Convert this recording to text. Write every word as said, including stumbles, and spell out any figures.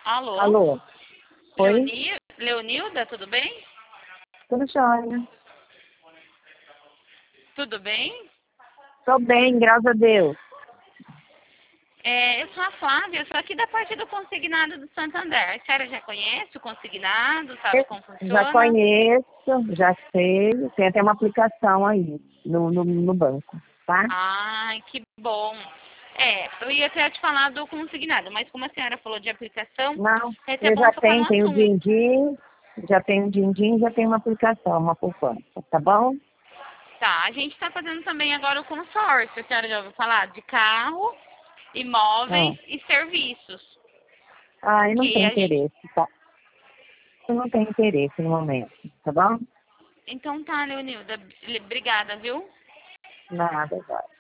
Alô? Alô? Oi? Leoni... Leonilda, tudo bem? Tudo jóia. Tudo bem? Tô bem, graças a Deus. É, eu sou a Flávia, eu sou aqui da parte do Consignado do Santander. A senhora já conhece o Consignado, sabe como Já funciona? conheço, já sei. Tem até uma aplicação aí no, no, no banco, tá? Ai, que bom. É, eu ia até te falar do Consignado, mas como a senhora falou de aplicação, Não, é até eu bom já tocar no tenho, tenho o assunto. din-din, já tenho o din-din, já tenho uma aplicação, uma poupança, tá bom? Tá, a gente está fazendo também agora o consórcio, a senhora já ouviu falar? De carro, imóveis Ah, e serviços. ah eu não Que tenho a gente... interesse, tá? Eu não tenho interesse no momento, tá bom? Então tá, Leonilda, obrigada, viu? Nada, vai.